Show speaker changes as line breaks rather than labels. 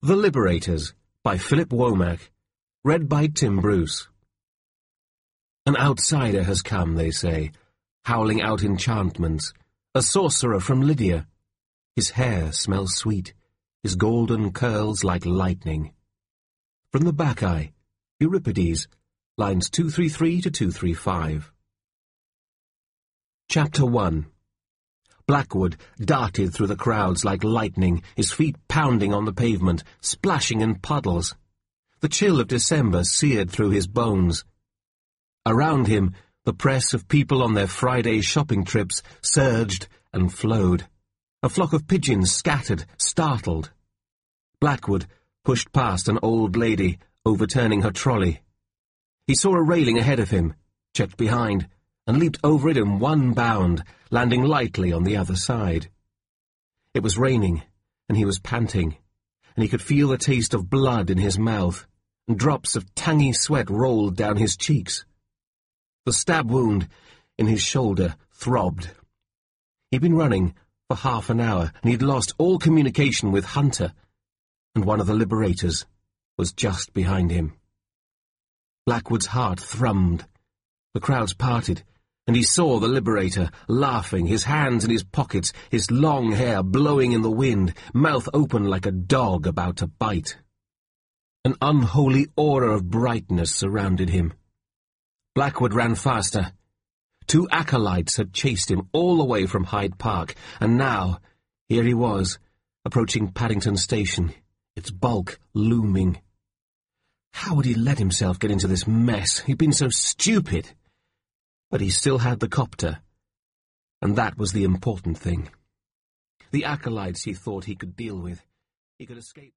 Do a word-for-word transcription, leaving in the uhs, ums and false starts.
The Liberators, by Philip Womack, read by Tim Bruce. An outsider has come, they say, howling out enchantments, a sorcerer from Lydia. His hair smells sweet, his golden curls like lightning. From the Bacchae, Euripides, lines two thirty-three to two thirty-five. Chapter one. Blackwood darted through the crowds like lightning, his feet pounding on the pavement, splashing in puddles. The chill of December seared through his bones. Around him, the press of people on their Friday shopping trips surged and flowed. A flock of pigeons scattered, startled. Blackwood pushed past an old lady, overturning her trolley. He saw a railing ahead of him, checked behind, and leaped over it in one bound, landing lightly on the other side. It was raining, and he was panting, and he could feel the taste of blood in his mouth, and drops of tangy sweat rolled down his cheeks. The stab wound in his shoulder throbbed. He'd been running for half an hour, and he'd lost all communication with Hunter, and one of the Liberators was just behind him. Blackwood's heart thrummed. The crowds parted, and he saw the Liberator, laughing, his hands in his pockets, his long hair blowing in the wind, mouth open like a dog about to bite. An unholy aura of brightness surrounded him. Blackwood ran faster. Two acolytes had chased him all the way from Hyde Park, and now, here he was, approaching Paddington Station, its bulk looming. How had he let himself get into this mess? He'd been so stupid. But he still had the copter, and that was the important thing. The acolytes he thought he could deal with. He could escape.